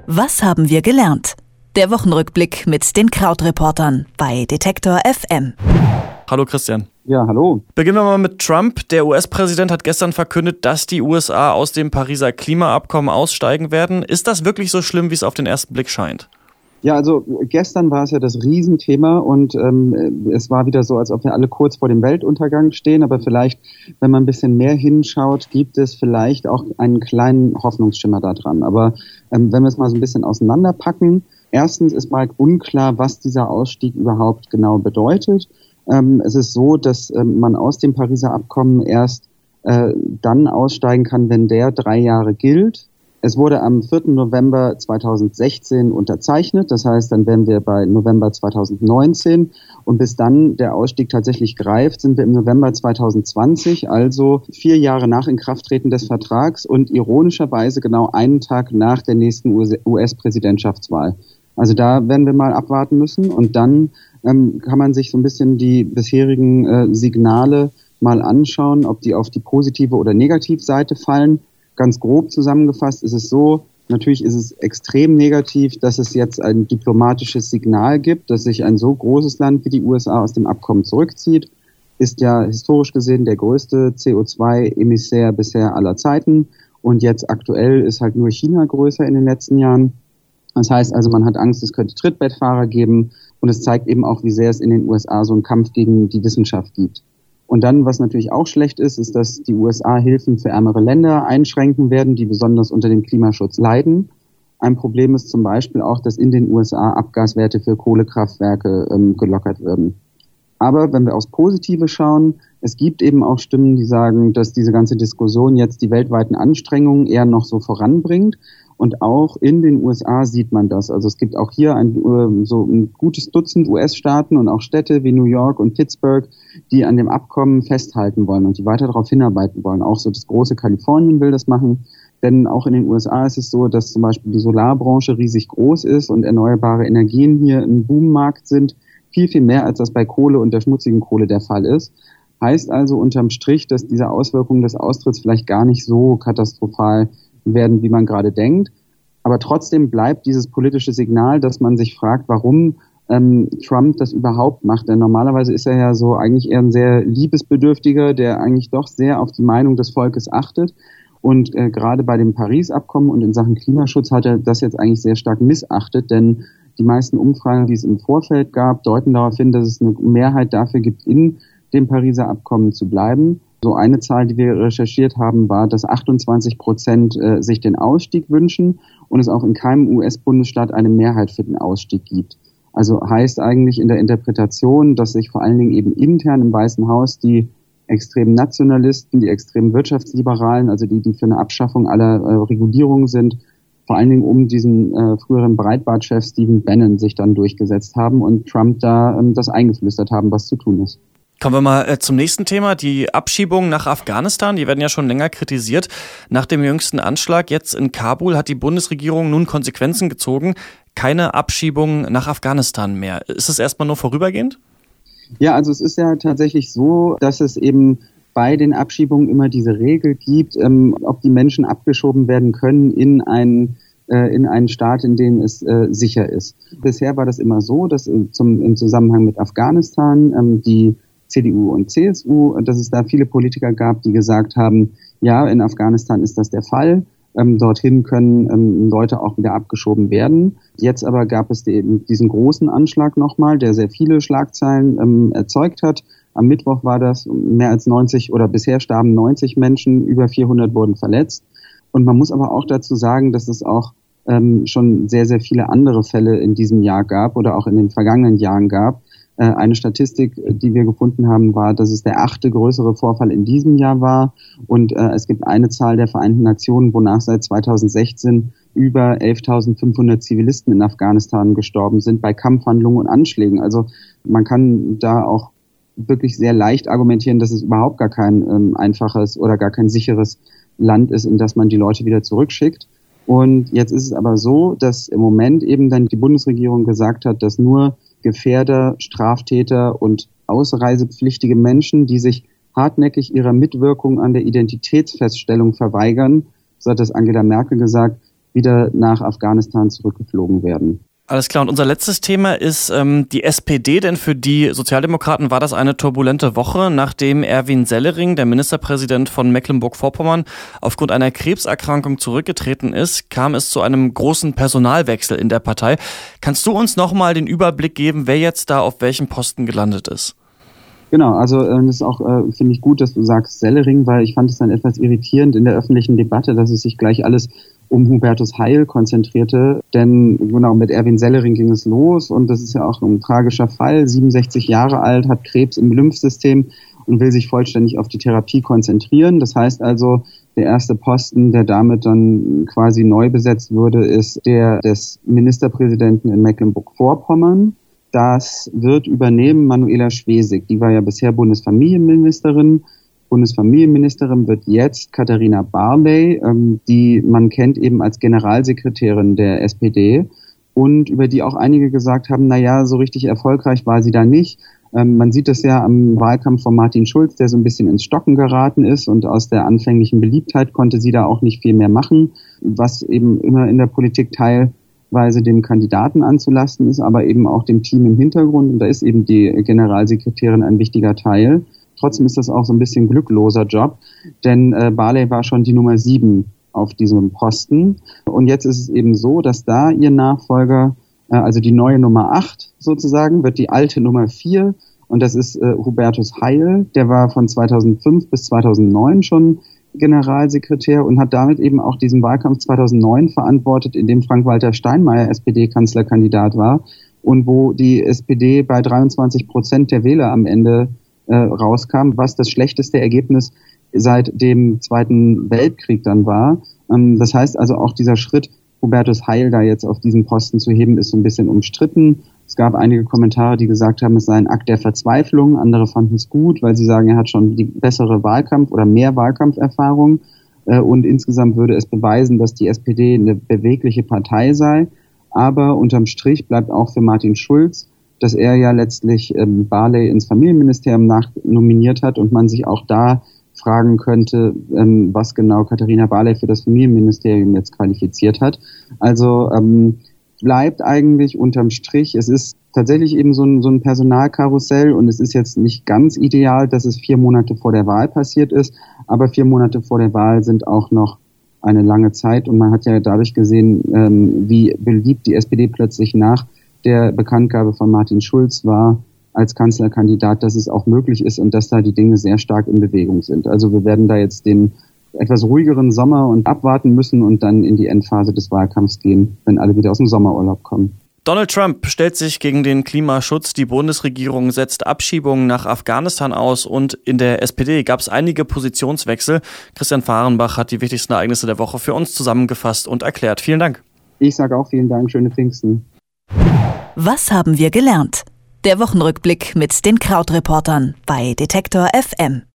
Was haben wir gelernt? Der Wochenrückblick mit den Krautreportern bei Detektor FM. Hallo Christian. Ja, hallo. Beginnen wir mal mit Trump. Der US-Präsident hat gestern verkündet, dass die USA aus dem Pariser Klimaabkommen aussteigen werden. Ist das wirklich so schlimm, wie es auf den ersten Blick scheint? Ja, also gestern war es ja das Riesenthema und es war wieder so, als ob wir alle kurz vor dem Weltuntergang stehen. Aber vielleicht, wenn man ein bisschen mehr hinschaut, gibt es vielleicht auch einen kleinen Hoffnungsschimmer da dran. Aber wenn wir es mal so ein bisschen auseinanderpacken, erstens ist mal unklar, was dieser Ausstieg überhaupt genau bedeutet. Es ist so, dass man aus dem Pariser Abkommen erst dann aussteigen kann, wenn der 3 Jahre gilt. Es wurde am 4. November 2016 unterzeichnet, das heißt, dann wären wir bei November 2019 und bis dann der Ausstieg tatsächlich greift, sind wir im November 2020, also 4 Jahre nach Inkrafttreten des Vertrags und ironischerweise genau einen Tag nach der nächsten US-Präsidentschaftswahl. Also da werden wir mal abwarten müssen und dann kann man sich so ein bisschen die bisherigen Signale mal anschauen, ob die auf die positive oder Negativseite fallen. Ganz grob zusammengefasst ist es so, natürlich ist es extrem negativ, dass es jetzt ein diplomatisches Signal gibt, dass sich ein so großes Land wie die USA aus dem Abkommen zurückzieht. Ist ja historisch gesehen der größte CO2-Emissär bisher aller Zeiten. Und jetzt aktuell ist halt nur China größer in den letzten Jahren. Das heißt also, man hat Angst, es könnte Trittbettfahrer geben. Und es zeigt eben auch, wie sehr es in den USA so einen Kampf gegen die Wissenschaft gibt. Und dann, was natürlich auch schlecht ist, ist, dass die USA Hilfen für ärmere Länder einschränken werden, die besonders unter dem Klimaschutz leiden. Ein Problem ist zum Beispiel auch, dass in den USA Abgaswerte für Kohlekraftwerke gelockert werden. Aber wenn wir aufs Positive schauen, es gibt eben auch Stimmen, die sagen, dass diese ganze Diskussion jetzt die weltweiten Anstrengungen eher noch so voranbringt. Und auch in den USA sieht man das. Also es gibt auch hier so ein gutes Dutzend US-Staaten und auch Städte wie New York und Pittsburgh, die an dem Abkommen festhalten wollen und die weiter darauf hinarbeiten wollen. Auch so das große Kalifornien will das machen. Denn auch in den USA ist es so, dass zum Beispiel die Solarbranche riesig groß ist und erneuerbare Energien hier ein Boommarkt sind. Viel, viel mehr, als das bei Kohle und der schmutzigen Kohle der Fall ist. Heißt also unterm Strich, dass diese Auswirkungen des Austritts vielleicht gar nicht so katastrophal werden, wie man gerade denkt. Aber trotzdem bleibt dieses politische Signal, dass man sich fragt, warum Trump das überhaupt macht. Denn normalerweise ist er ja so eigentlich eher ein sehr liebesbedürftiger, der eigentlich doch sehr auf die Meinung des Volkes achtet. Und gerade bei dem Paris-Abkommen und in Sachen Klimaschutz hat er das jetzt eigentlich sehr stark missachtet, denn die meisten Umfragen, die es im Vorfeld gab, deuten darauf hin, dass es eine Mehrheit dafür gibt, in dem Pariser Abkommen zu bleiben. So eine Zahl, die wir recherchiert haben, war, dass 28% sich den Ausstieg wünschen und es auch in keinem US-Bundesstaat eine Mehrheit für den Ausstieg gibt. Also heißt eigentlich in der Interpretation, dass sich vor allen Dingen eben intern im Weißen Haus die extremen Nationalisten, die extremen Wirtschaftsliberalen, also die für eine Abschaffung aller Regulierungen sind, vor allen Dingen um diesen früheren Breitbart-Chef Stephen Bannon sich dann durchgesetzt haben und Trump da das eingeflüstert haben, was zu tun ist. Kommen wir mal zum nächsten Thema, die Abschiebungen nach Afghanistan. Die werden ja schon länger kritisiert. Nach dem jüngsten Anschlag jetzt in Kabul hat die Bundesregierung nun Konsequenzen gezogen. Keine Abschiebungen nach Afghanistan mehr. Ist es erstmal nur vorübergehend? Ja, also es ist ja tatsächlich so, dass es eben bei den Abschiebungen immer diese Regel gibt, ob die Menschen abgeschoben werden können in einen Staat, in dem es sicher ist. Bisher war das immer so, dass im Zusammenhang mit Afghanistan die CDU und CSU, dass es da viele Politiker gab, die gesagt haben, ja, in Afghanistan ist das der Fall. Dorthin können Leute auch wieder abgeschoben werden. Jetzt aber gab es diesen großen Anschlag nochmal, der sehr viele Schlagzeilen erzeugt hat. Am Mittwoch war das mehr als 90 oder bisher starben 90 Menschen, über 400 wurden verletzt. Und man muss aber auch dazu sagen, dass es auch schon sehr, sehr viele andere Fälle in diesem Jahr gab oder auch in den vergangenen Jahren gab. Eine Statistik, die wir gefunden haben, war, dass es der 8. größere Vorfall in diesem Jahr war. Und es gibt eine Zahl der Vereinten Nationen, wonach seit 2016 über 11.500 Zivilisten in Afghanistan gestorben sind bei Kampfhandlungen und Anschlägen. Also man kann da auch wirklich sehr leicht argumentieren, dass es überhaupt gar kein einfaches oder gar kein sicheres Land ist, in das man die Leute wieder zurückschickt. Und jetzt ist es aber so, dass im Moment eben dann die Bundesregierung gesagt hat, dass nur Gefährder, Straftäter und ausreisepflichtige Menschen, die sich hartnäckig ihrer Mitwirkung an der Identitätsfeststellung verweigern, so hat das Angela Merkel gesagt, wieder nach Afghanistan zurückgeflogen werden. Alles klar. Und unser letztes Thema ist die SPD, denn für die Sozialdemokraten war das eine turbulente Woche. Nachdem Erwin Sellering, der Ministerpräsident von Mecklenburg-Vorpommern, aufgrund einer Krebserkrankung zurückgetreten ist, kam es zu einem großen Personalwechsel in der Partei. Kannst du uns nochmal den Überblick geben, wer jetzt da auf welchem Posten gelandet ist? Genau, also das ist auch, finde ich gut, dass du sagst Sellering, weil ich fand es dann etwas irritierend in der öffentlichen Debatte, dass es sich gleich alles um Hubertus Heil konzentrierte, denn genau mit Erwin Sellering ging es los und das ist ja auch ein tragischer Fall, 67 Jahre alt, hat Krebs im Lymphsystem und will sich vollständig auf die Therapie konzentrieren. Das heißt also, der erste Posten, der damit dann quasi neu besetzt würde, ist der des Ministerpräsidenten in Mecklenburg-Vorpommern. Das wird übernehmen Manuela Schwesig, die war ja bisher Bundesfamilienministerin. Bundesfamilienministerin wird jetzt Katharina Barley, die man kennt eben als Generalsekretärin der SPD und über die auch einige gesagt haben, naja, so richtig erfolgreich war sie da nicht. Man sieht das ja am Wahlkampf von Martin Schulz, der so ein bisschen ins Stocken geraten ist und aus der anfänglichen Beliebtheit konnte sie da auch nicht viel mehr machen, was eben immer in der Politik teilweise dem Kandidaten anzulasten ist, aber eben auch dem Team im Hintergrund und da ist eben die Generalsekretärin ein wichtiger Teil. Trotzdem ist das auch so ein bisschen glückloser Job, denn Barley war schon die Nummer 7 auf diesem Posten. Und jetzt ist es eben so, dass da ihr Nachfolger, also die neue Nummer 8 sozusagen, wird die alte Nummer 4. Und das ist Hubertus Heil, der war von 2005 bis 2009 schon Generalsekretär und hat damit eben auch diesen Wahlkampf 2009 verantwortet, in dem Frank-Walter Steinmeier SPD-Kanzlerkandidat war und wo die SPD bei 23% der Wähler am Ende rauskam, was das schlechteste Ergebnis seit dem Zweiten Weltkrieg dann war. Das heißt also auch dieser Schritt, Hubertus Heil da jetzt auf diesen Posten zu heben, ist so ein bisschen umstritten. Es gab einige Kommentare, die gesagt haben, es sei ein Akt der Verzweiflung. Andere fanden es gut, weil sie sagen, er hat schon die bessere Wahlkampf- oder mehr Wahlkampferfahrung. Und insgesamt würde es beweisen, dass die SPD eine bewegliche Partei sei. Aber unterm Strich bleibt auch für Martin Schulz, dass er ja letztlich Barley ins Familienministerium nachnominiert hat und man sich auch da fragen könnte, was genau Katharina Barley für das Familienministerium jetzt qualifiziert hat. Also bleibt eigentlich unterm Strich, es ist tatsächlich eben so ein Personalkarussell und es ist jetzt nicht ganz ideal, dass es 4 Monate vor der Wahl passiert ist, aber 4 Monate vor der Wahl sind auch noch eine lange Zeit und man hat ja dadurch gesehen, wie beliebt die SPD plötzlich nach der Bekanntgabe von Martin Schulz war als Kanzlerkandidat, dass es auch möglich ist und dass da die Dinge sehr stark in Bewegung sind. Also wir werden da jetzt den etwas ruhigeren Sommer und abwarten müssen und dann in die Endphase des Wahlkampfs gehen, wenn alle wieder aus dem Sommerurlaub kommen. Donald Trump stellt sich gegen den Klimaschutz. Die Bundesregierung setzt Abschiebungen nach Afghanistan aus und in der SPD gab es einige Positionswechsel. Christian Fahrenbach hat die wichtigsten Ereignisse der Woche für uns zusammengefasst und erklärt. Vielen Dank. Ich sage auch vielen Dank. Schöne Pfingsten. Was haben wir gelernt? Der Wochenrückblick mit den Krautreportern bei Detektor FM.